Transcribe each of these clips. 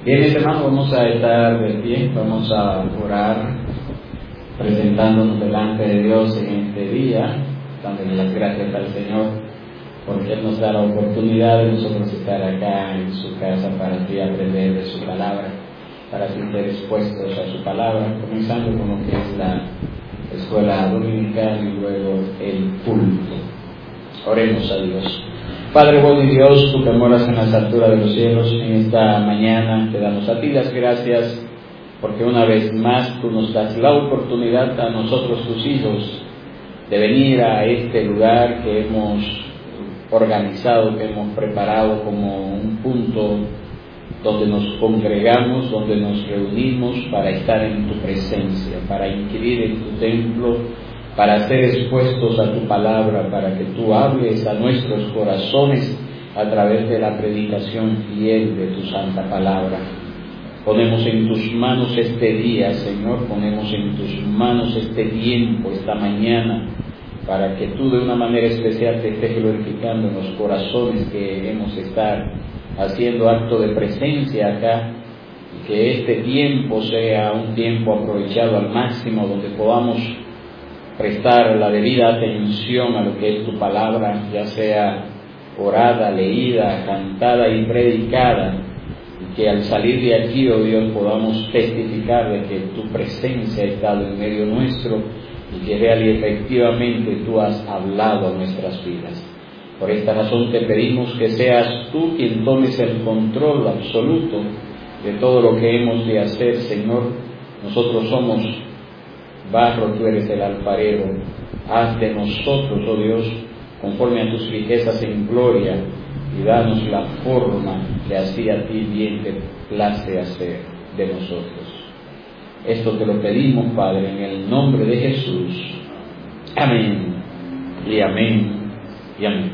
Bien, mis hermanos, vamos a estar de pie, vamos a orar, presentándonos delante de Dios en este día, dándole las gracias al Señor, porque Él nos da la oportunidad de nosotros estar acá en su casa para así aprender de su palabra, para así ser expuestos a su palabra, comenzando con lo que es la escuela dominical y luego el culto. Oremos a Dios. Padre bueno y Dios, tú que moras en las alturas de los cielos, en esta mañana te damos a ti las gracias, porque una vez más tú nos das la oportunidad a nosotros, tus hijos, de venir a este lugar que hemos organizado, que hemos preparado como un punto donde nos congregamos, donde nos reunimos para estar en tu presencia, para inquirir en tu templo, para ser expuestos a tu palabra, para que tú hables a nuestros corazones a través de la predicación fiel de tu santa palabra. Ponemos en tus manos este día, Señor, ponemos en tus manos este tiempo, esta mañana, para que tú de una manera especial te estés glorificando en los corazones que hemos de estar haciendo acto de presencia acá, y que este tiempo sea un tiempo aprovechado al máximo, donde podamos prestar la debida atención a lo que es tu palabra, ya sea orada, leída, cantada y predicada, y que al salir de aquí, oh Dios, podamos testificar de que tu presencia ha estado en medio nuestro y que real y efectivamente tú has hablado a nuestras vidas. Por esta razón te pedimos que seas tú quien tomes el control absoluto de todo lo que hemos de hacer, Señor. Nosotros somos barro, tú eres el alfarero. Haz de nosotros, oh Dios, conforme a tus riquezas en gloria, y danos la forma que así a ti bien te place hacer de nosotros. Esto te lo pedimos, Padre, en el nombre de Jesús. Amén y amén y amén.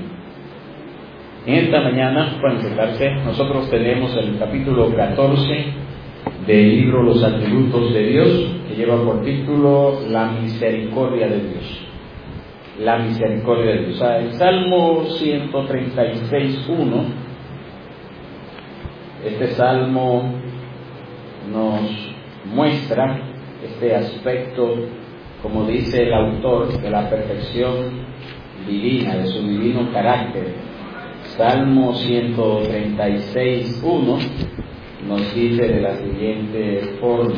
En esta mañana, pueden sentarse, nosotros tenemos el capítulo 14 del libro Los Atributos de Dios, que lleva por título La Misericordia de Dios. La Misericordia de Dios. El Salmo 136:1, este salmo nos muestra este aspecto, como dice el autor, de la perfección divina, de su divino carácter. Salmo 136:1 nos dice de la siguiente forma: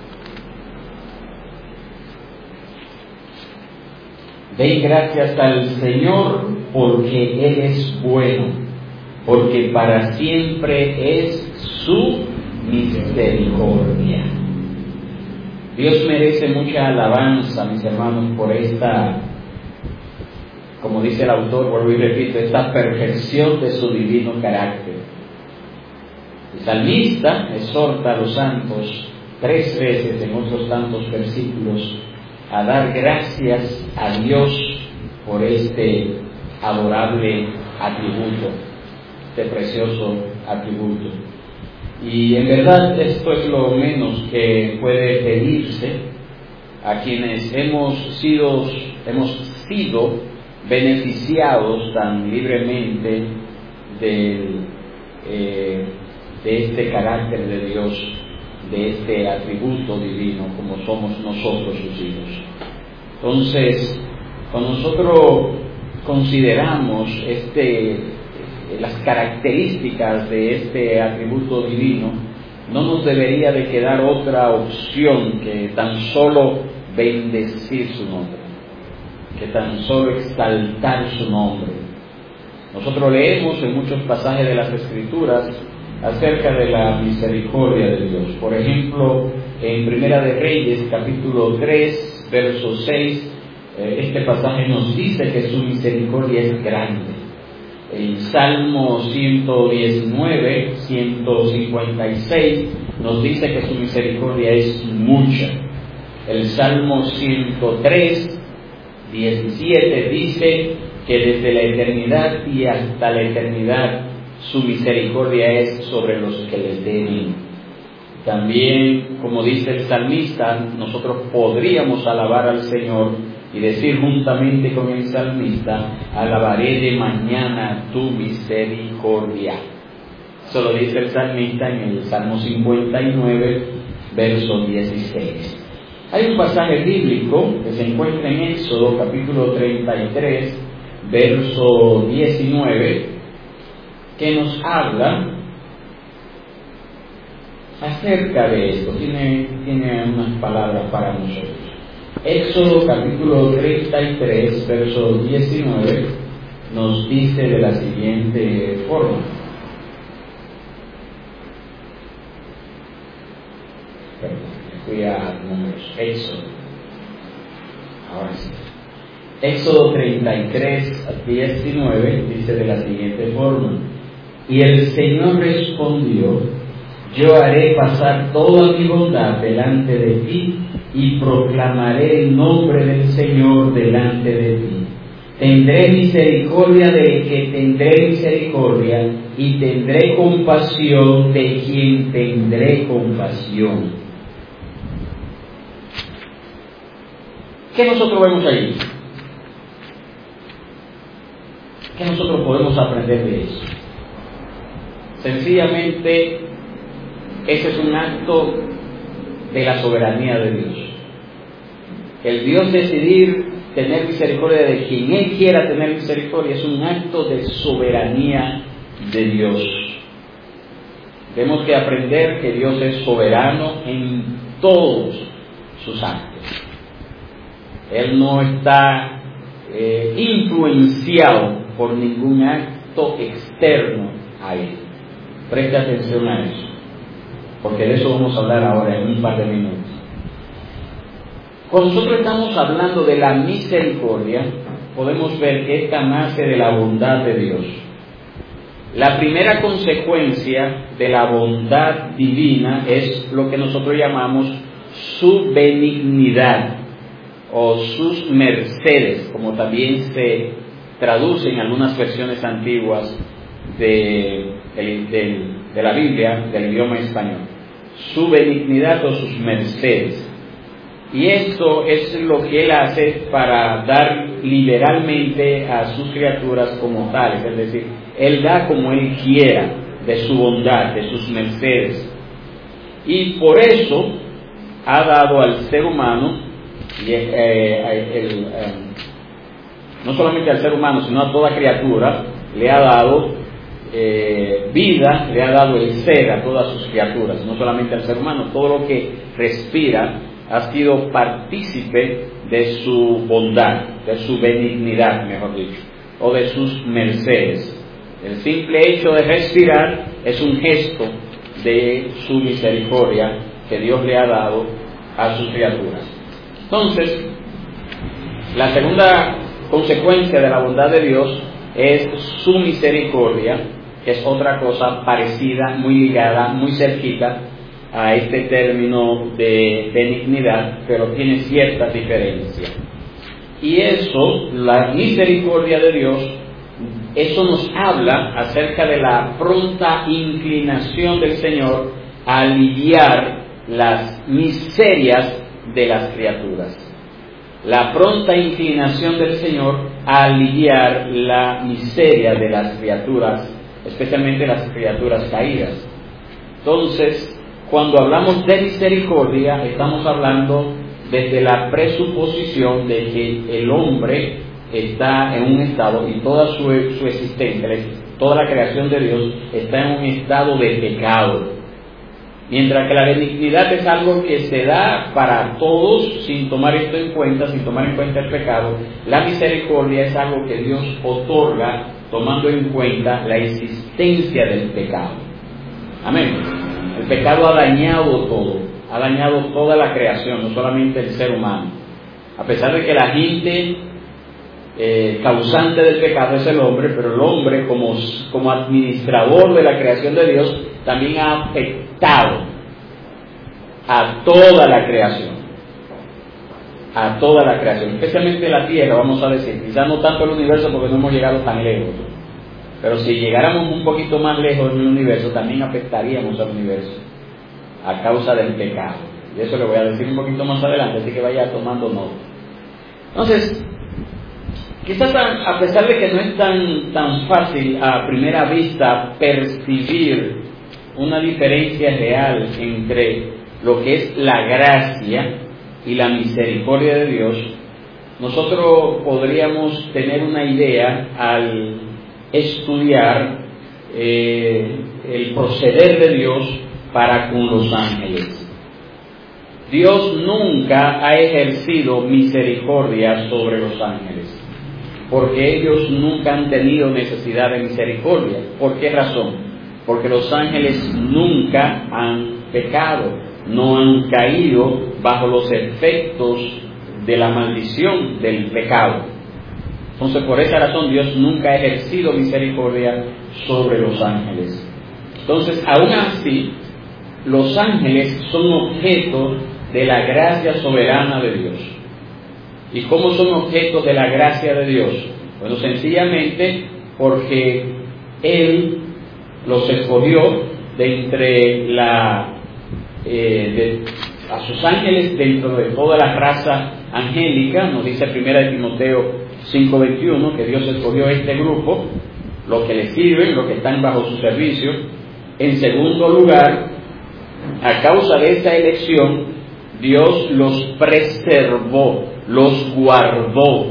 den gracias al Señor porque Él es bueno, porque para siempre es su misericordia. Dios merece mucha alabanza, mis hermanos, por esta, como dice el autor, vuelvo y repito, esta perfección de su divino carácter. El salmista exhorta a los santos 3 veces en otros tantos versículos a dar gracias a Dios por este adorable atributo, este precioso atributo. Y en verdad esto es lo menos que puede pedirse a quienes hemos sido beneficiados tan libremente de este carácter de Dios, de este atributo divino, como somos nosotros sus hijos. Entonces, cuando nosotros consideramos las características de este atributo divino, no nos debería de quedar otra opción que tan solo bendecir su nombre, que tan solo exaltar su nombre. Nosotros leemos en muchos pasajes de las Escrituras acerca de la misericordia de Dios. Por ejemplo, en Primera de Reyes, capítulo 3, verso 6, este pasaje nos dice que su misericordia es grande. El Salmo 119, 156 nos dice que su misericordia es mucha. El Salmo 103, 17 dice que desde la eternidad y hasta la eternidad su misericordia es sobre los que les deben. También, como dice el salmista, nosotros podríamos alabar al Señor y decir juntamente con el salmista: alabaré de mañana tu misericordia. Eso lo dice el salmista en el Salmo 59, verso 16. Hay un pasaje bíblico que se encuentra en Éxodo, capítulo 33, verso 19, que nos habla acerca de esto. Tiene unas palabras para nosotros. Éxodo capítulo 33, verso 19, nos dice de la siguiente forma. Fui a números. Éxodo. Ahora sí. Éxodo 33, 19 dice de la siguiente forma: y el Señor respondió: yo haré pasar toda mi bondad delante de ti y proclamaré el nombre del Señor delante de ti. Tendré misericordia del que tendré misericordia y tendré compasión de quien tendré compasión. ¿Qué nosotros vemos ahí? ¿Qué nosotros podemos aprender de eso? Sencillamente, ese es un acto de la soberanía de Dios. El Dios decidir tener misericordia de quien Él quiera tener misericordia es un acto de soberanía de Dios. Tenemos que aprender que Dios es soberano en todos sus actos. Él no está influenciado por ningún acto externo a Él. Preste atención a eso, porque de eso vamos a hablar ahora en un par de minutos. Cuando nosotros estamos hablando de la misericordia, podemos ver que esta nace de la bondad de Dios. La primera consecuencia de la bondad divina es lo que nosotros llamamos su benignidad o sus mercedes, como también se traduce en algunas versiones antiguas de la Biblia, del idioma español. Su benignidad o sus mercedes. Y esto es lo que Él hace para dar liberalmente a sus criaturas como tales, es decir, Él da como Él quiera de su bondad, de sus mercedes. Y por eso ha dado al ser humano, no solamente al ser humano, sino a toda criatura, le ha dado vida, le ha dado el ser a todas sus criaturas, no solamente al ser humano. Todo lo que respira ha sido partícipe de su bondad, de su benignidad, mejor dicho, o de sus mercedes. El simple hecho de respirar es un gesto de su misericordia que Dios le ha dado a sus criaturas. Entonces, la segunda consecuencia de la bondad de Dios es su misericordia, que es otra cosa parecida, muy ligada, muy cerquita a este término de benignidad, pero tiene ciertas diferencias. Y eso, la misericordia de Dios, eso nos habla acerca de la pronta inclinación del Señor a aliviar las miserias de las criaturas. La pronta inclinación del Señor a aliviar la miseria de las criaturas, especialmente las criaturas caídas. Entonces, cuando hablamos de misericordia, estamos hablando desde la presuposición de que el hombre está en un estado, y toda su existencia, toda la creación de Dios, está en un estado de pecado. Mientras que la benignidad es algo que se da para todos sin tomar esto en cuenta, sin tomar en cuenta el pecado, la misericordia es algo que Dios otorga tomando en cuenta la existencia del pecado. Amén. El pecado ha dañado todo, ha dañado toda la creación, no solamente el ser humano. A pesar de que la gente causante del pecado es el hombre, pero el hombre como administrador de la creación de Dios también ha afectado a toda la creación, especialmente la tierra, vamos a decir, quizás no tanto el universo porque no hemos llegado tan lejos, pero si llegáramos un poquito más lejos del universo, también afectaríamos al universo a causa del pecado, y eso le voy a decir un poquito más adelante, así que vaya tomando nota. Entonces, quizás a pesar de que no es tan fácil a primera vista percibir una diferencia real entre lo que es la gracia y la misericordia de Dios, nosotros podríamos tener una idea al estudiar el proceder de Dios para con los ángeles. Dios nunca ha ejercido misericordia sobre los ángeles, porque ellos nunca han tenido necesidad de misericordia. ¿Por qué razón? Porque los ángeles nunca han pecado, no han caído bajo los efectos de la maldición del pecado. Entonces, por esa razón, Dios nunca ha ejercido misericordia sobre los ángeles. Entonces, aún así, los ángeles son objeto de la gracia soberana de Dios. ¿Y cómo son objetos de la gracia de Dios? Bueno, sencillamente porque Él los escogió de entre a sus ángeles dentro de toda la raza angélica. Nos dice 1 Timoteo 5:21 que Dios escogió este grupo, los que le sirven, los que están bajo su servicio. En segundo lugar, a causa de esta elección, Dios los preservó, los guardó,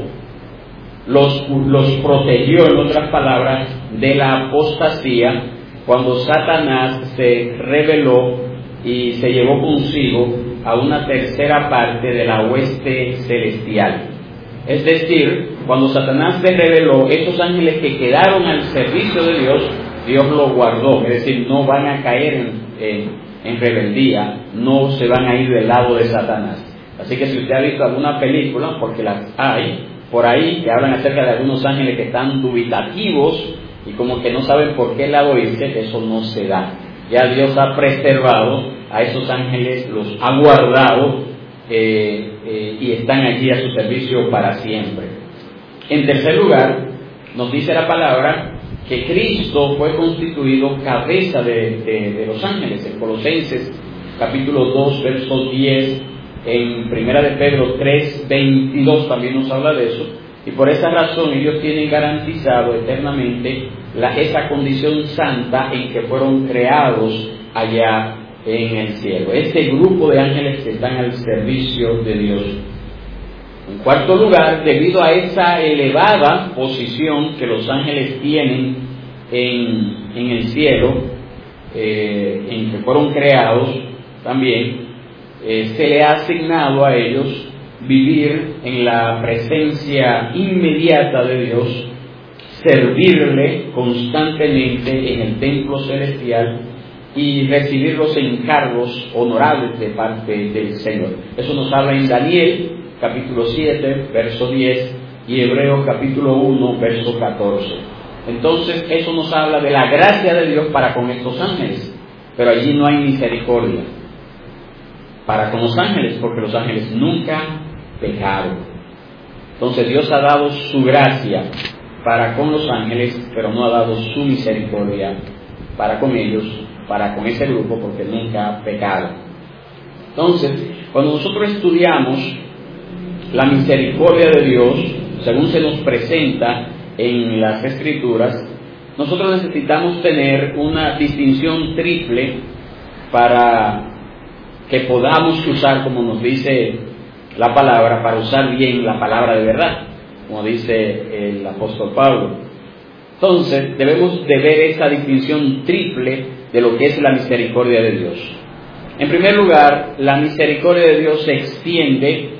los protegió, en otras palabras, de la apostasía cuando Satanás se rebeló y se llevó consigo a una tercera parte de la hueste celestial. Es decir, cuando Satanás se rebeló, esos ángeles que quedaron al servicio de Dios, Dios los guardó, es decir, no van a caer en rebeldía, no se van a ir del lado de Satanás. Así que si usted ha visto alguna película, porque las hay por ahí, que hablan acerca de algunos ángeles que están dubitativos y como que no saben por qué lado irse, eso no se da. Ya Dios ha preservado a esos ángeles, los ha guardado y están allí a su servicio para siempre. En tercer lugar, nos dice la palabra que Cristo fue constituido cabeza de los ángeles. En Colosenses capítulo 2, verso 10, en Primera de Pedro 3, 22 también nos habla de eso. Y por esa razón ellos tienen garantizado eternamente esa condición santa en que fueron creados allá en el cielo. Este grupo de ángeles que están al servicio de Dios. En cuarto lugar, debido a esa elevada posición que los ángeles tienen en el cielo, en que fueron creados también, se le ha asignado a ellos vivir en la presencia inmediata de Dios, servirle constantemente en el templo celestial y recibir los encargos honorables de parte del Señor. Eso nos habla en Daniel capítulo 7, verso 10 y Hebreos capítulo 1, verso 14. Entonces eso nos habla de la gracia de Dios para con estos ángeles, pero allí no hay misericordia para con los ángeles, porque los ángeles nunca pecaron. Entonces Dios ha dado su gracia para con los ángeles, pero no ha dado su misericordia para con ellos, para con ese grupo, porque nunca pecaron. Entonces, cuando nosotros estudiamos la misericordia de Dios, según se nos presenta en las Escrituras, nosotros necesitamos tener una distinción triple para que podamos usar, como nos dice la palabra, para usar bien la palabra de verdad, como dice el apóstol Pablo. Entonces, debemos de ver esa distinción triple de lo que es la misericordia de Dios. En primer lugar, la misericordia de Dios se extiende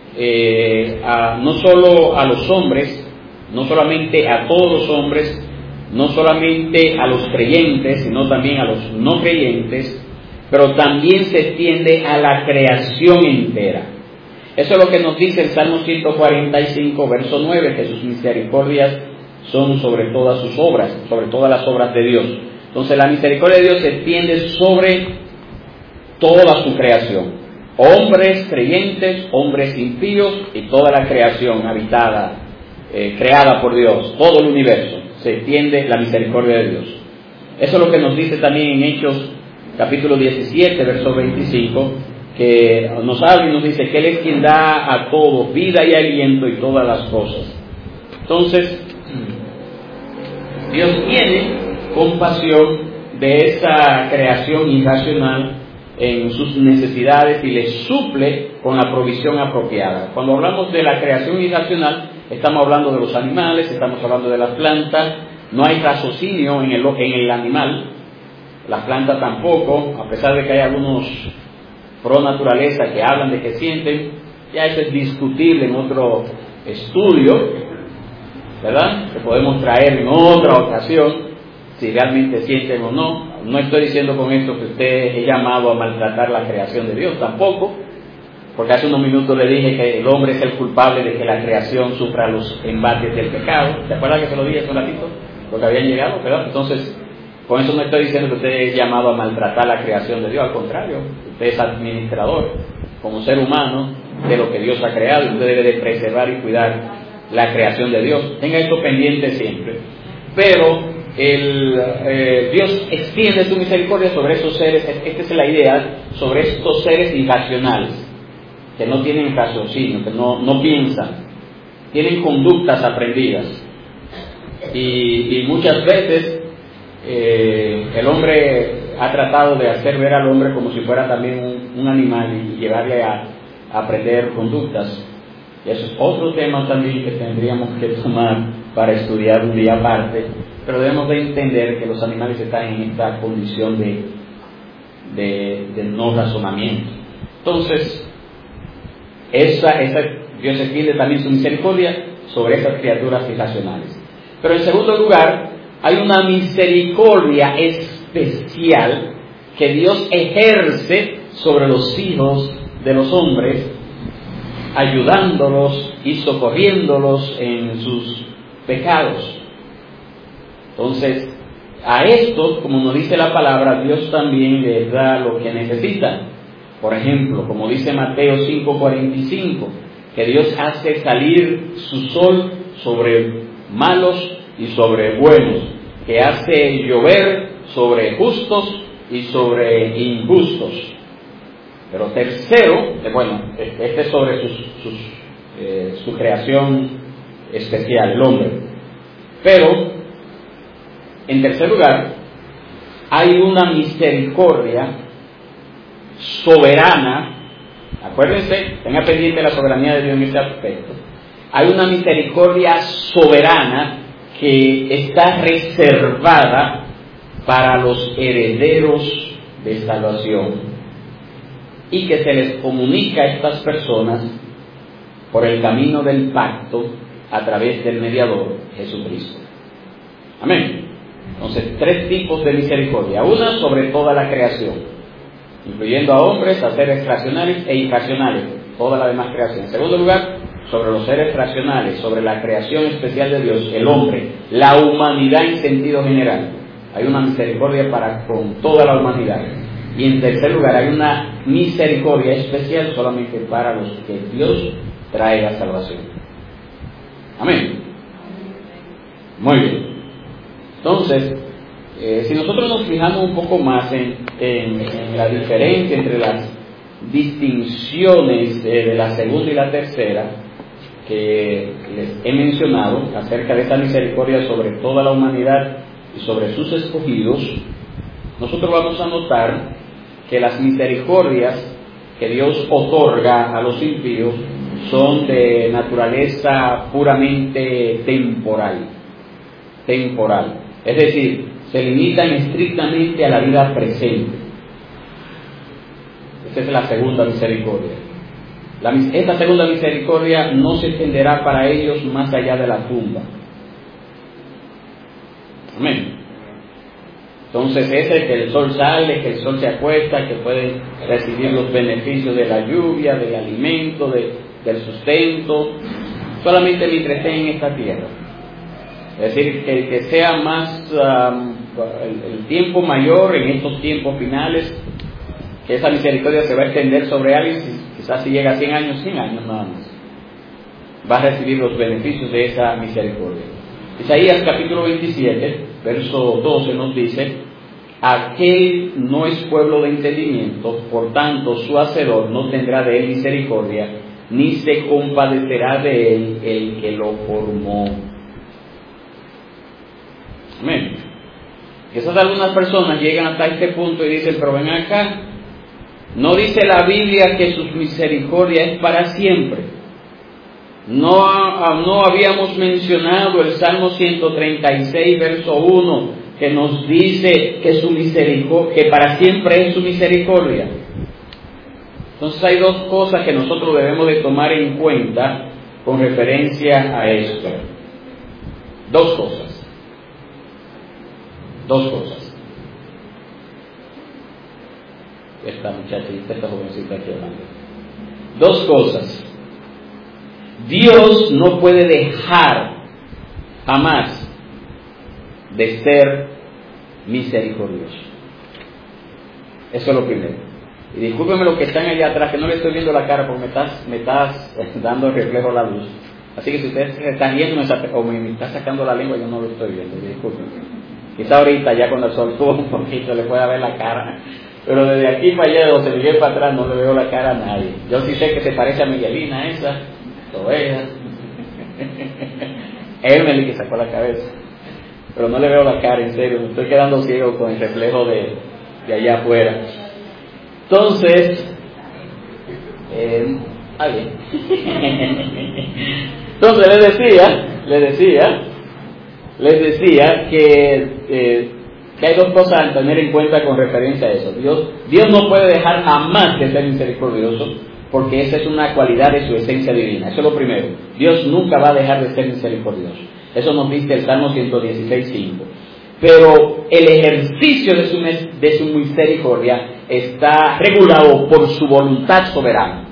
no solo a los hombres, no solamente a todos los hombres, no solamente a los creyentes, sino también a los no creyentes, pero también se extiende a la creación entera. Eso es lo que nos dice el Salmo 145, verso 9, que sus misericordias son sobre todas sus obras, sobre todas las obras de Dios. Entonces la misericordia de Dios se extiende sobre toda su creación. Hombres creyentes, hombres impíos y toda la creación habitada, creada por Dios, todo el universo, se extiende la misericordia de Dios. Eso es lo que nos dice también en Hechos capítulo 17, verso 25, que nos habla y nos dice que Él es quien da a todos vida y aliento y todas las cosas. Entonces, Dios tiene compasión de esa creación irracional en sus necesidades y les suple con la provisión apropiada. Cuando hablamos de la creación irracional, estamos hablando de los animales, estamos hablando de las plantas. No hay raciocinio en el animal, las plantas tampoco, a pesar de que hay algunos pro naturaleza que hablan de que sienten. Ya eso es discutible en otro estudio, ¿verdad? Que podemos traer en otra ocasión, si realmente sienten o no. No estoy diciendo con esto que usted es llamado a maltratar la creación de Dios, tampoco, porque hace unos minutos le dije que el hombre es el culpable de que la creación sufra los embates del pecado. ¿Se acuerda que se lo dije hace un ratito? Porque habían llegado, ¿verdad? Entonces, con eso no estoy diciendo que usted es llamado a maltratar la creación de Dios, al contrario, usted es administrador, como ser humano, de lo que Dios ha creado, y usted debe de preservar y cuidar la creación de Dios. Tenga esto pendiente siempre. Pero Dios extiende su misericordia sobre esos seres, esta es la idea, sobre estos seres irracionales, que no tienen raciocinio, que no piensan, tienen conductas aprendidas. Y muchas veces el hombre ha tratado de hacer ver al hombre como si fuera también un animal y llevarle a aprender conductas. Y eso es otro tema también que tendríamos que tomar para estudiar un día aparte, pero debemos de entender que los animales están en esta condición de no razonamiento. Entonces, Dios extiende también su misericordia sobre esas criaturas irracionales. Pero en segundo lugar, hay una misericordia especial que Dios ejerce sobre los hijos de los hombres, ayudándolos y socorriéndolos en sus pecados. Entonces, a estos, como nos dice la palabra, Dios también les da lo que necesitan. Por ejemplo, como dice Mateo 5:45, que Dios hace salir su sol sobre malos y sobre buenos, que hace llover sobre justos y sobre injustos. Pero tercero, este es sobre su creación especial, el hombre. Pero, en tercer lugar, hay una misericordia soberana. Acuérdense, tenga pendiente la soberanía de Dios en este aspecto. Hay una misericordia soberana que está reservada para los herederos de salvación y que se les comunica a estas personas por el camino del pacto a través del mediador Jesucristo. Amén. Entonces, tres tipos de misericordia. Una sobre toda la creación, incluyendo a hombres, a seres racionales e irracionales, toda la demás creación. En segundo lugar, sobre los seres racionales, sobre la creación especial de Dios, el hombre, la humanidad en sentido general. Hay una misericordia para con toda la humanidad. Y en tercer lugar, hay una misericordia especial solamente para los que Dios trae a salvación. Amén. Muy bien. Entonces, si nosotros nos fijamos un poco más en la diferencia entre las distinciones de la segunda y la tercera, que les he mencionado acerca de esa misericordia sobre toda la humanidad y sobre sus escogidos, nosotros vamos a notar que las misericordias que Dios otorga a los impíos son de naturaleza puramente temporal. Es decir, se limitan estrictamente a la vida presente. Esa es la segunda misericordia. Esta segunda misericordia no se extenderá para ellos más allá de la tumba. Amén. Entonces, ese que el sol sale, que el sol se acuesta, que pueden recibir los beneficios de la lluvia, del alimento, del sustento, solamente mientras estén en esta tierra. Es decir, que sea más el tiempo mayor en estos tiempos finales, que esa misericordia se va a extender sobre alguien, quizás si llega a 100 años nada más. Va a recibir los beneficios de esa misericordia. Isaías capítulo 27, verso 12 nos dice: aquel no es pueblo de entendimiento, por tanto su hacedor no tendrá de él misericordia, ni se compadecerá de él el que lo formó. Amén. Quizás algunas personas llegan hasta este punto y dicen, pero ven acá, ¿no dice la Biblia que su misericordia es para siempre? ¿No habíamos mencionado el Salmo 136, verso 1, que nos dice que para siempre es su misericordia? Entonces hay dos cosas que nosotros debemos de tomar en cuenta con referencia a esto. Dos cosas. Esta muchachita, esta jovencita aquí hablando. Dos cosas. Dios no puede dejar jamás de ser misericordioso. Eso es lo primero. Y discúlpenme los que están allá atrás, que no le estoy viendo la cara porque me estás dando el reflejo a la luz. Así que si ustedes se están viendo o me está sacando la lengua, yo no lo estoy viendo, discúlpenme. Quizá ahorita ya cuando el sol tuvo un poquito le pueda ver la cara, pero desde aquí para allá, de José Miguel para atrás, no le veo la cara a nadie. Yo sí sé que se parece a Miguelina esa, lo veas. Emily que sacó la cabeza, pero no le veo la cara, en serio, me estoy quedando ciego con el reflejo de allá afuera. Entonces, entonces les decía que hay dos cosas a tener en cuenta con referencia a eso. Dios no puede dejar jamás de ser misericordioso, porque esa es una cualidad de su esencia divina. Eso es lo primero. Dios nunca va a dejar de ser misericordioso. Eso nos dice el Salmo 116:5. Pero el ejercicio de su misericordia está regulado por su voluntad soberana.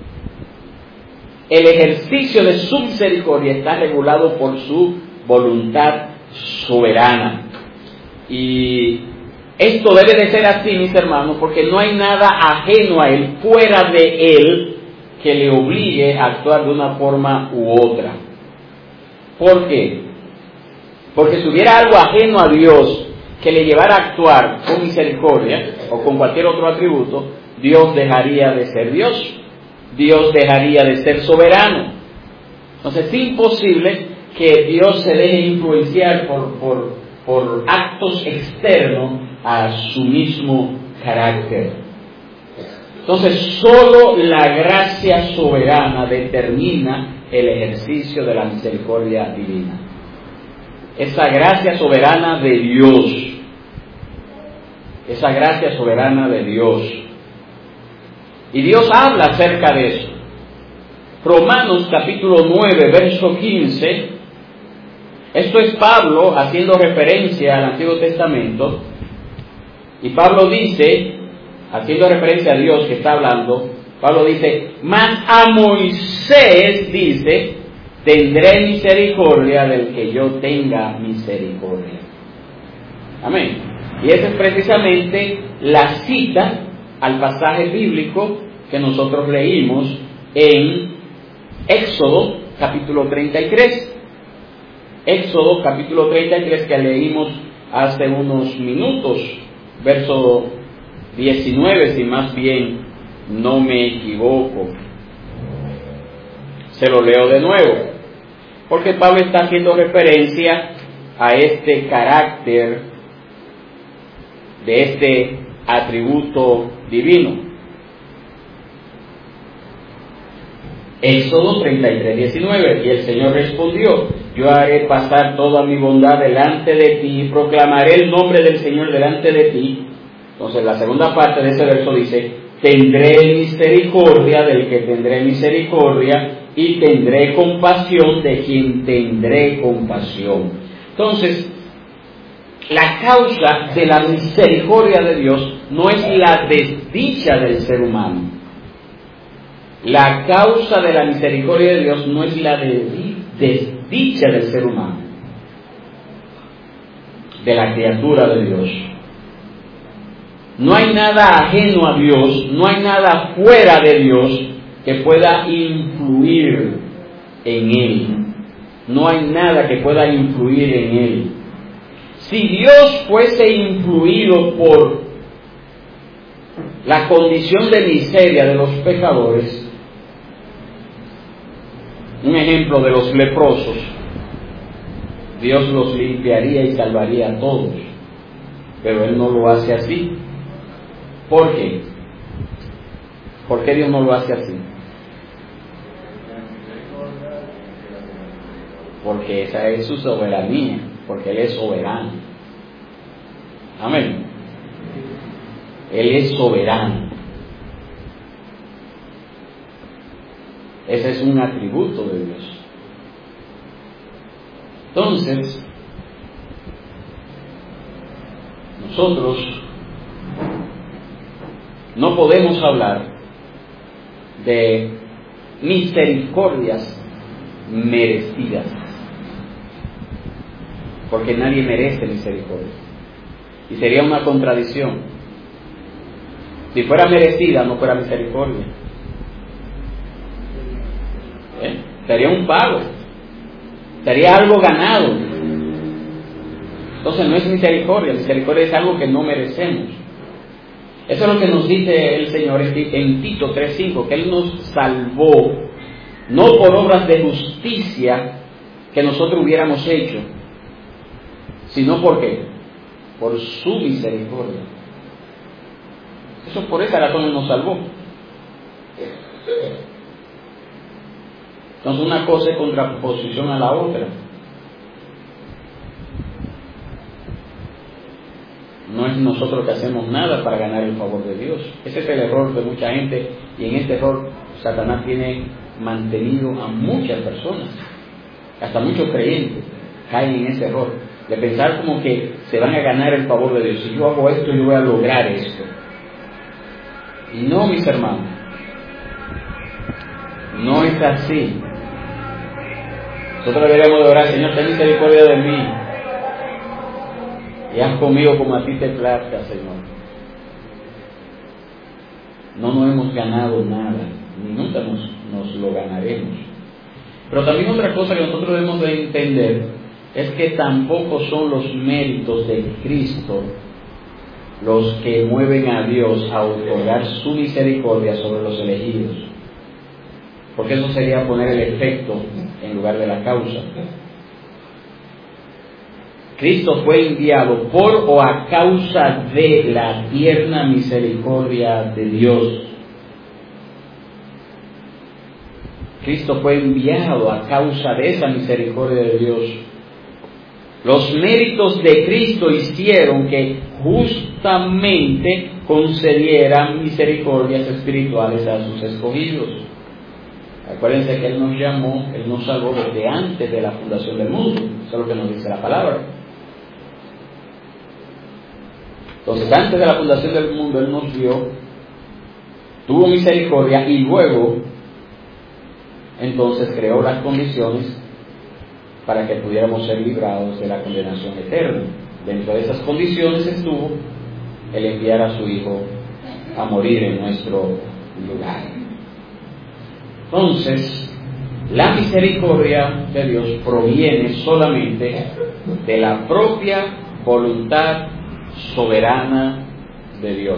El ejercicio de su misericordia está regulado por su voluntad soberana. Y esto debe de ser así, mis hermanos, porque no hay nada ajeno a Él, fuera de Él, que le obligue a actuar de una forma u otra. ¿Por qué? Porque si hubiera algo ajeno a Dios que le llevara a actuar con misericordia o con cualquier otro atributo, Dios dejaría de ser Dios. Dios dejaría de ser soberano. Entonces es imposible que Dios se deje influenciar por actos externos a su mismo carácter. Entonces solo la gracia soberana determina el ejercicio de la misericordia divina. Esa gracia soberana de Dios. Esa gracia soberana de Dios. Y Dios habla acerca de eso. Romanos capítulo 9, verso 15. Esto es Pablo haciendo referencia al Antiguo Testamento. Y Pablo dice, haciendo referencia a Dios que está hablando, Pablo dice, mas a Moisés dice, tendré misericordia del que yo tenga misericordia. Amén. Y esa es precisamente la cita al pasaje bíblico que nosotros leímos en Éxodo capítulo 33. Éxodo capítulo 33 que leímos hace unos minutos, verso 19, si más bien no me equivoco. Se lo leo de nuevo, porque Pablo está haciendo referencia a este carácter de este atributo divino. Éxodo 33:19. Y el Señor respondió: yo haré pasar toda mi bondad delante de ti y proclamaré el nombre del Señor delante de ti. Entonces la segunda parte de ese verso dice: tendré misericordia del que tendré misericordia y tendré compasión de quien tendré compasión. Entonces, la causa de la misericordia de Dios no es la desdicha del ser humano. La causa de la misericordia de Dios no es la desdicha del ser humano, de la criatura de Dios. No hay nada ajeno a Dios, no hay nada fuera de Dios que pueda influir en Él. No hay nada que pueda influir en Él. Si Dios fuese influido por la condición de miseria de los pecadores, un ejemplo de los leprosos, Dios los limpiaría y salvaría a todos. pero Él no lo hace así. ¿Por qué? ¿Por qué Dios no lo hace así? Porque esa es su soberanía, porque Él es soberano. Amén. Él es soberano. Ese es un atributo de Dios. Entonces, nosotros no podemos hablar de misericordias merecidas, porque nadie merece misericordia, y sería una contradicción. Si fuera merecida, no fuera misericordia, sería un pago, sería algo ganado. Entonces no es misericordia. Misericordia es algo que no merecemos. Eso es lo que nos dice el Señor en Tito 3:5, que Él nos salvó no por obras de justicia que nosotros hubiéramos hecho, sino ¿por qué? Por su misericordia. Eso, por esa razón Él nos salvó. Entonces una cosa es contraposición a la otra. No es nosotros que hacemos nada para ganar el favor de Dios. Ese es el error de mucha gente, y en este error Satanás tiene mantenido a muchas personas, hasta muchos creyentes caen en ese error de pensar como que se van a ganar el favor de Dios. Si yo hago esto, yo voy a lograr esto. Y no, mis hermanos, no es así. Nosotros deberíamos de orar: Señor, ten misericordia de mí, y haz conmigo como a ti te plazca, Señor. No nos hemos ganado nada, ni nunca nos lo ganaremos. Pero también otra cosa que nosotros debemos de entender es que tampoco son los méritos de Cristo los que mueven a Dios a otorgar su misericordia sobre los elegidos, porque eso sería poner el efecto en lugar de la causa. Cristo fue enviado por o a causa de la tierna misericordia de Dios. Cristo fue enviado a causa de esa misericordia de Dios. Los méritos de Cristo hicieron que justamente concedieran misericordias espirituales a sus escogidos. Acuérdense que Él nos llamó, Él nos salvó desde antes de la fundación del mundo. Eso es lo que nos dice la palabra. Entonces, antes de la fundación del mundo, Él nos vio, tuvo misericordia, y luego, entonces, creó las condiciones para que pudiéramos ser librados de la condenación eterna. Dentro de esas condiciones estuvo el enviar a su Hijo a morir en nuestro lugar. Entonces, la misericordia de Dios proviene solamente de la propia voluntad soberana de Dios.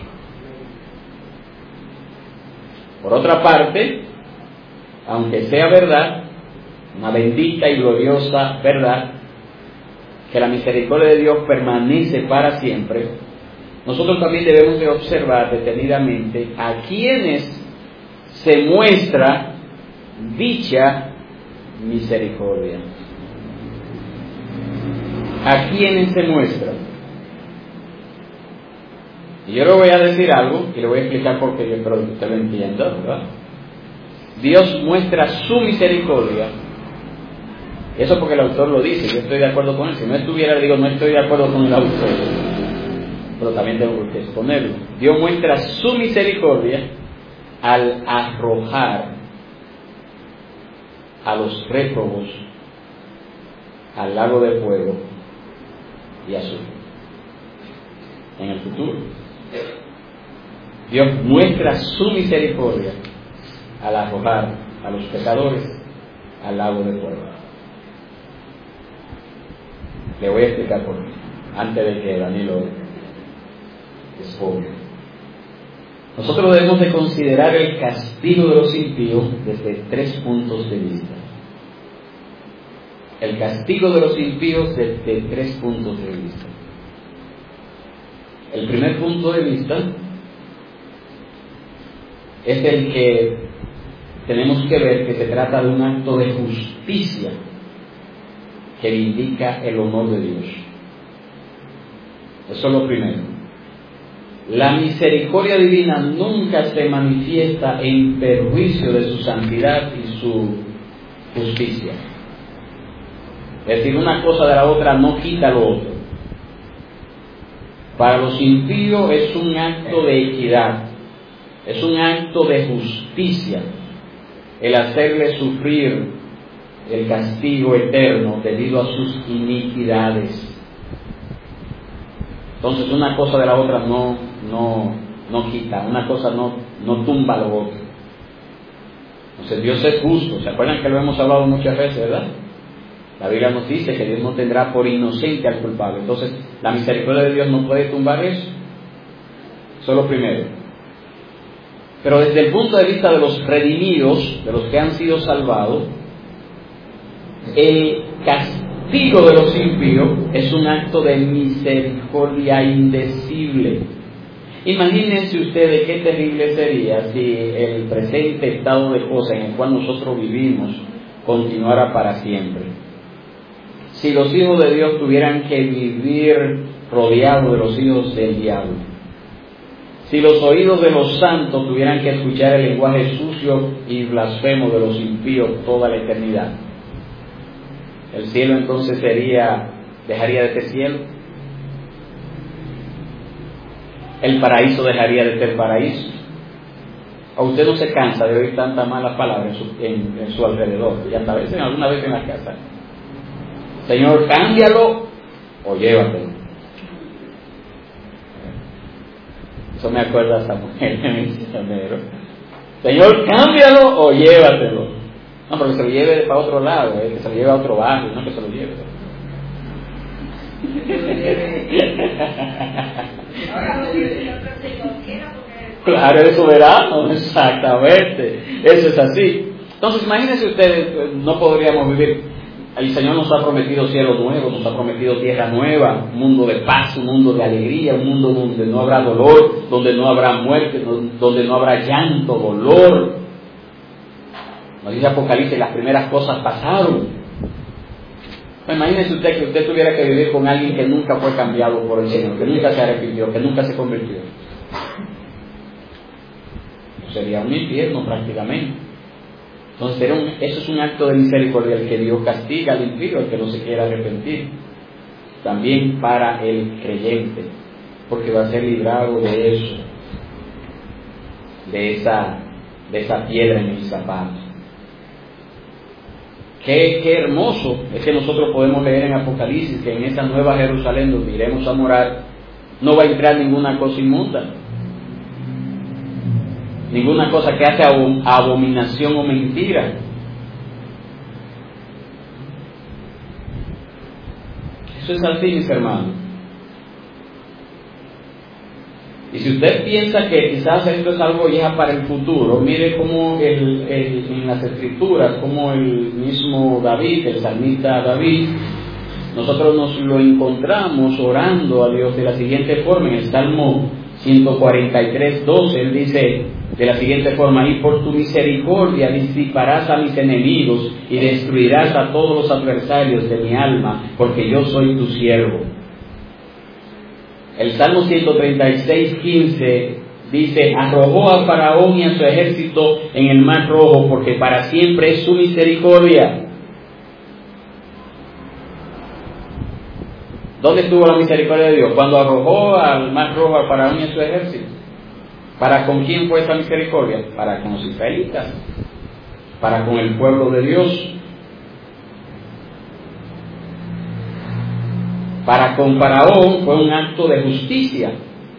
Por otra parte, aunque sea verdad, una bendita y gloriosa verdad, que la misericordia de Dios permanece para siempre, nosotros también debemos de observar detenidamente a quienes se muestra dicha misericordia. ¿A quienes se muestra? Y yo le voy a decir algo y le voy a explicar por qué, yo espero que usted lo entienda, ¿verdad? Dios muestra su misericordia. Eso porque el autor lo dice, yo estoy de acuerdo con él. Si no estuviera, le digo, no estoy de acuerdo con el autor, pero también tengo que exponerlo. Dios muestra su misericordia al arrojar a los réprobos al lago de fuego y azufre en el futuro. Dios muestra su misericordia al arrojar a los pecadores al lago de fuego. Le voy a explicar por qué, antes de que Danilo exponga. Nosotros debemos de considerar el castigo de los impíos desde 3 puntos de vista. El castigo de los impíos desde 3 puntos de vista. El primer punto de vista es el que tenemos que ver que se trata de un acto de justicia que indica el honor de Dios. Eso es lo primero. La misericordia divina nunca se manifiesta en perjuicio de su santidad y su justicia. Es decir, una cosa de la otra no quita lo otro. Para los impíos es un acto de equidad, es un acto de justicia el hacerle sufrir el castigo eterno debido a sus iniquidades. Entonces una cosa de la otra no quita, una cosa no tumba lo otro. Entonces Dios es justo. ¿Se acuerdan que lo hemos hablado muchas veces, verdad? La Biblia nos dice que Dios no tendrá por inocente al culpable. Entonces la misericordia de Dios no puede tumbar eso. Eso es lo primero. Pero desde el punto de vista de los redimidos, de los que han sido salvados, el castigo de los impíos es un acto de misericordia indecible. Imagínense ustedes qué terrible sería si el presente estado de cosas en el cual nosotros vivimos continuara para siempre. Si los hijos de Dios tuvieran que vivir rodeados de los hijos del diablo. Si los oídos de los santos tuvieran que escuchar el lenguaje sucio y blasfemo de los impíos toda la eternidad. El cielo entonces dejaría de ser cielo. El paraíso dejaría de ser paraíso. A usted no se cansa de oír tantas malas palabras en su alrededor, y hasta alguna vez en la casa. Señor, cámbialo o llévatelo. Eso me acuerda a Samuel, misionero. Señor, cámbialo o llévatelo. No, porque se lo lleve para otro lado, que se lo lleve a otro barrio, no que se lo lleve. Claro, es soberano, exactamente. Eso es así. Entonces, imagínense ustedes, no podríamos vivir. El Señor nos ha prometido cielo nuevo, nos ha prometido tierra nueva, un mundo de paz, un mundo de alegría, un mundo donde no habrá dolor, donde no habrá muerte, donde no habrá llanto, dolor. Nos dice Apocalipsis, las primeras cosas pasaron. Imagínese usted que usted tuviera que vivir con alguien que nunca fue cambiado por el Señor, que nunca se arrepintió, que nunca se convirtió. Sería un infierno prácticamente. Entonces eso es un acto de misericordia, el que Dios castiga al impío, el que no se quiera arrepentir. También para el creyente, porque va a ser librado de eso, de esa piedra en el zapato. Qué hermoso es que nosotros podemos leer en Apocalipsis que en esa nueva Jerusalén donde iremos a morar no va a entrar ninguna cosa inmunda, ninguna cosa que hace abominación o mentira. Eso es así, mis hermanos. Y si usted piensa que quizás esto es algo ya para el futuro, mire cómo en las Escrituras, como el mismo David, el salmista David, nosotros nos lo encontramos orando a Dios de la siguiente forma. En el Salmo 143:12, él dice de la siguiente forma: y por tu misericordia disiparás a mis enemigos y destruirás a todos los adversarios de mi alma, porque yo soy tu siervo. El Salmo 136:15 dice: arrojó a Faraón y a su ejército en el mar rojo, porque para siempre es su misericordia. ¿Dónde estuvo la misericordia de Dios? Cuando arrojó al mar rojo a Faraón y a su ejército. ¿Para con quién fue esa misericordia? Para con los israelitas, para con el pueblo de Dios. Para con Faraón fue un acto de justicia.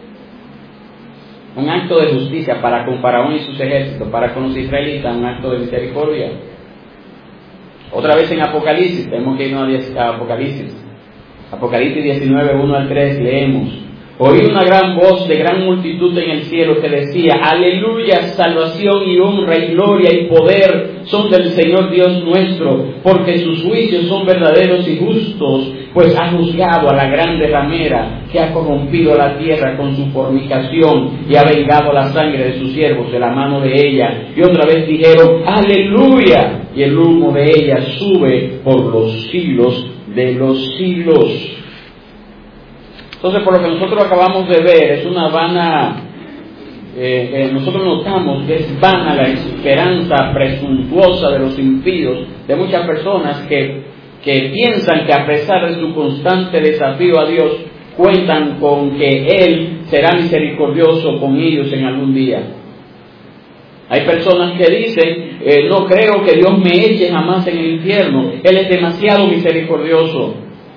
Un acto de justicia para con Faraón y sus ejércitos. Para con los israelitas, un acto de misericordia. Otra vez en Apocalipsis, tenemos que irnos a Apocalipsis. Apocalipsis 19:1-3 leemos: Oí una gran voz de gran multitud en el cielo que decía: aleluya, salvación y honra y gloria y poder son del Señor Dios nuestro, porque sus juicios son verdaderos y justos, pues ha juzgado a la grande ramera que ha corrompido la tierra con su fornicación y ha vengado la sangre de sus siervos de la mano de ella. Y otra vez dijeron: aleluya, y el humo de ella sube por los siglos de los siglos. Entonces, por lo que nosotros acabamos de ver, es una vana, nosotros notamos que es vana la esperanza presuntuosa de los impíos, de muchas personas que piensan que a pesar de su constante desafío a Dios, cuentan con que Él será misericordioso con ellos en algún día. Hay personas que dicen: no creo que Dios me eche jamás en el infierno, Él es demasiado misericordioso.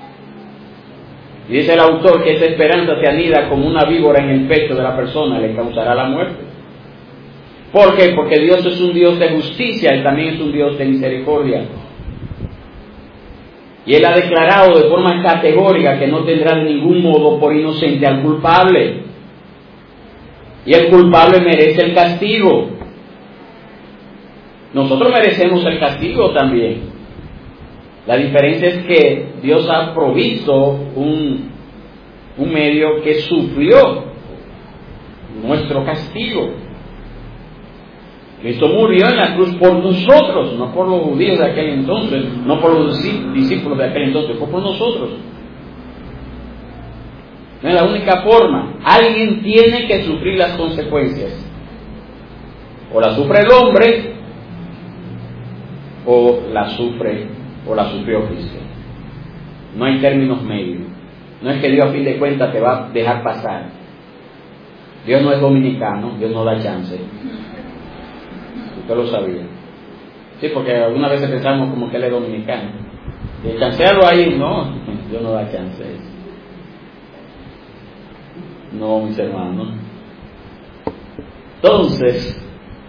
Y dice el autor que esa esperanza se anida como una víbora en el pecho de la persona, le causará la muerte. ¿Por qué? Porque Dios es un Dios de justicia y también es un Dios de misericordia. Y Él ha declarado de forma categórica que no tendrá de ningún modo por inocente al culpable. Y el culpable merece el castigo. Nosotros merecemos el castigo también. La diferencia es que Dios ha provisto un medio que sufrió nuestro castigo. Cristo murió en la cruz por nosotros, no por los judíos de aquel entonces, no por los discípulos de aquel entonces, fue por nosotros. No es la única forma. Alguien tiene que sufrir las consecuencias. O la sufre el hombre, o la sufrió Cristo. No hay términos medios. No es que Dios a fin de cuentas te va a dejar pasar. Dios no es dominicano, Dios no da chance. Usted lo sabía. Sí, porque algunas veces pensamos como que Él es dominicano. Y chancearlo ahí, no, Dios no da chance. No, mis hermanos. Entonces,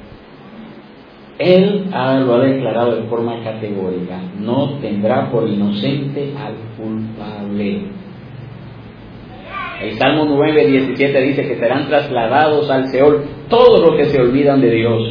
Él lo ha declarado de forma categórica: no tendrá por inocente al culpable. El Salmo 9:17 dice que serán trasladados al Seol todos los que se olvidan de Dios.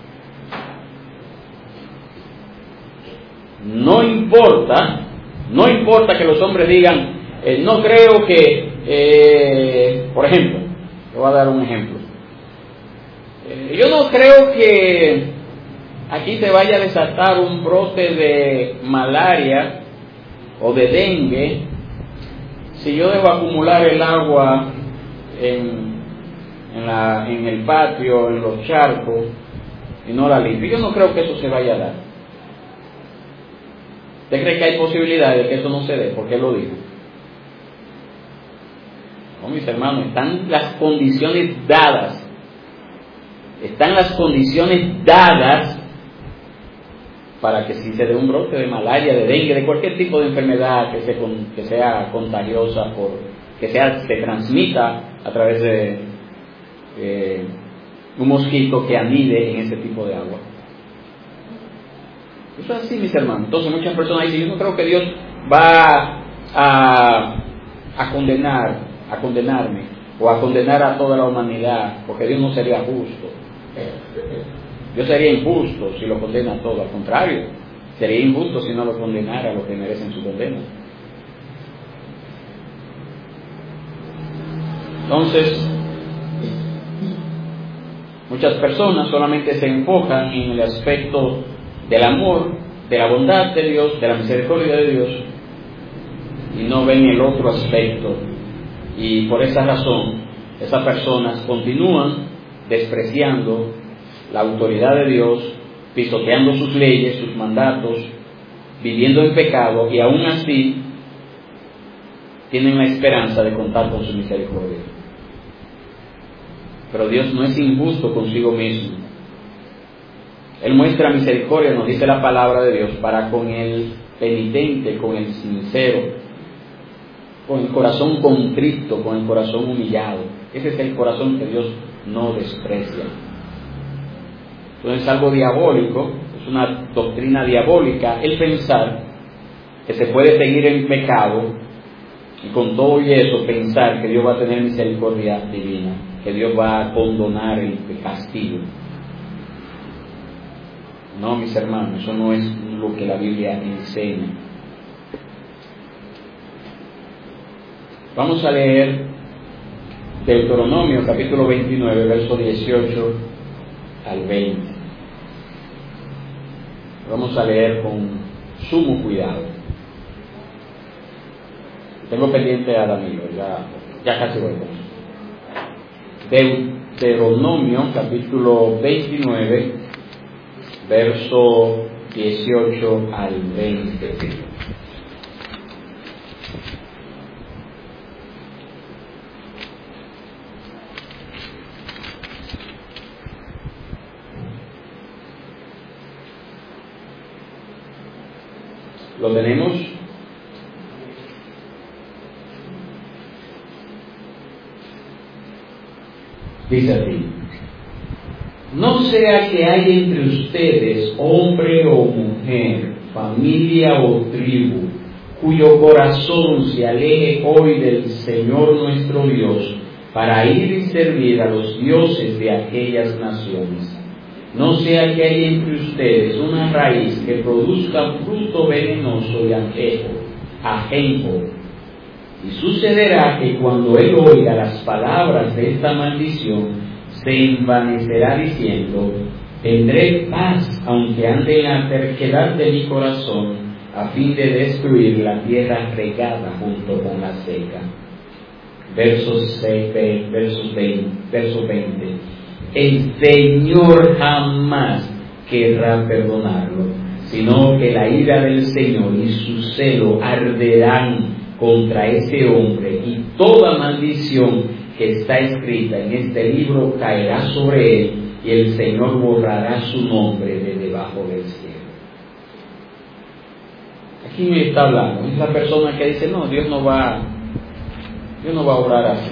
No importa que los hombres digan: no creo que, por ejemplo, le voy a dar un ejemplo. Yo no creo que aquí se vaya a desatar un brote de malaria o de dengue si yo debo acumular el agua en el patio, en los charcos, y no la limpio. Yo no creo que eso se vaya a dar. ¿Usted cree que hay posibilidades de que eso no se dé? ¿Por qué lo digo? No, mis hermanos, están las condiciones dadas. Están las condiciones dadas para que si se dé un brote de malaria, de dengue, de cualquier tipo de enfermedad que sea contagiosa, se transmita a través de un mosquito que anide en ese tipo de agua. Eso es así, mis hermanos. Entonces muchas personas dicen: yo no creo que Dios va a condenarme o a condenar a toda la humanidad, porque Dios no sería justo. Dios sería injusto si lo condena a todo. Al contrario, sería injusto si no lo condenara a los que merecen su condena. Entonces, muchas personas solamente se enfocan en el aspecto del amor, de la bondad de Dios, de la misericordia de Dios, y no ven el otro aspecto. Y por esa razón, esas personas continúan despreciando la autoridad de Dios, pisoteando sus leyes, sus mandatos, viviendo en pecado, y aún así tienen la esperanza de contar con su misericordia. Pero Dios no es injusto consigo mismo. Él muestra misericordia, nos dice la palabra de Dios, para con el penitente, con el sincero, con el corazón contrito, con el corazón humillado. Ese es el corazón que Dios no desprecia. Entonces es algo diabólico, es una doctrina diabólica el pensar que se puede seguir en pecado Y con todo y eso, pensar que Dios va a tener misericordia divina, que Dios va a condonar el castigo. No, mis hermanos, eso no es lo que la Biblia enseña. Vamos a leer Deuteronomio capítulo 29, verso 18 al 20. Vamos a leer con sumo cuidado. Tengo pendiente a Danilo, ya casi voy. Deuteronomio capítulo 29, verso 18 al 20. ¿Lo tenemos? Dice así: no sea que haya entre ustedes hombre o mujer, familia o tribu, cuyo corazón se aleje hoy del Señor nuestro Dios, para ir y servir a los dioses de aquellas naciones. No sea que haya entre ustedes una raíz que produzca fruto venenoso y ajenjo. Y sucederá que cuando él oiga las palabras de esta maldición, se envanecerá diciendo: tendré paz, aunque ande en la terquedad de mi corazón, a fin de destruir la tierra regada junto con la seca. Verso 20. El Señor jamás querrá perdonarlo, sino que la ira del Señor y su celo arderán contra ese hombre, y toda maldición que está escrita en este libro caerá sobre él, y el Señor borrará su nombre de debajo del cielo. Aquí me está hablando, es la persona que dice: no, Dios no va a orar así.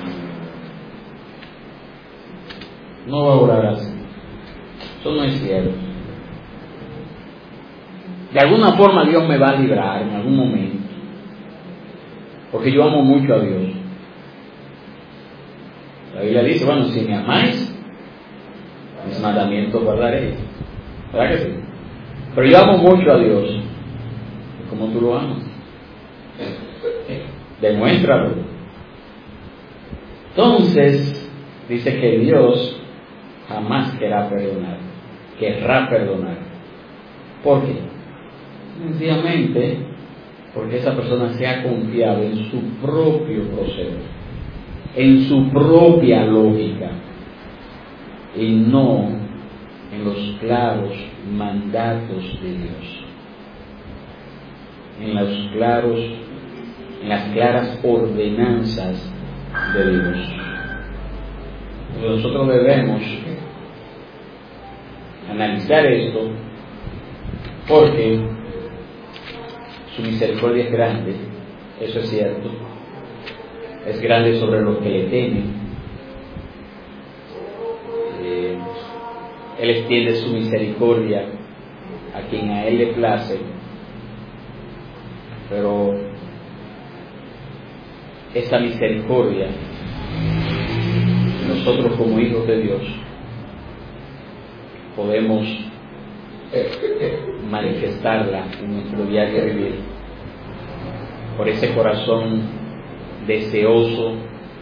No va a orar así. Eso no es cierto. De alguna forma Dios me va a librar en algún momento, porque yo amo mucho a Dios. La Biblia dice: bueno, si me amáis, mis mandamientos guardaréis. ¿Verdad que sí? Pero yo amo mucho a Dios. ¿Cómo tú lo amas? Demuéstralo. Entonces, dice que Dios jamás querrá perdonar. ¿Por qué? Sencillamente porque esa persona se ha confiado en su propio proceso, en su propia lógica, y no en los claros mandatos de Dios, en las claras ordenanzas de Dios. Nosotros debemos analizar esto, porque su misericordia es grande, eso es cierto. Es grande sobre los que le temen. Él extiende su misericordia a quien a Él le place, pero esa misericordia, nosotros como hijos de Dios podemos manifestarla en nuestro diario vivir, por ese corazón deseoso,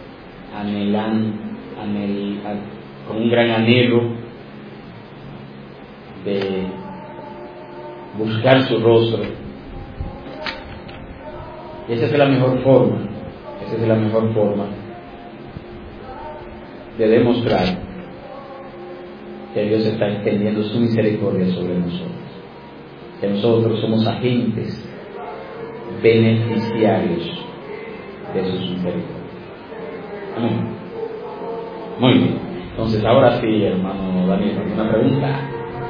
con un gran anhelo de buscar su rostro. Y esa es la mejor forma de demostrar que Dios está extendiendo su misericordia sobre nosotros, que nosotros somos agentes beneficiarios de sus misericordias. Amén. Muy bien. Entonces, ahora sí, hermano Daniel, ¿alguna pregunta?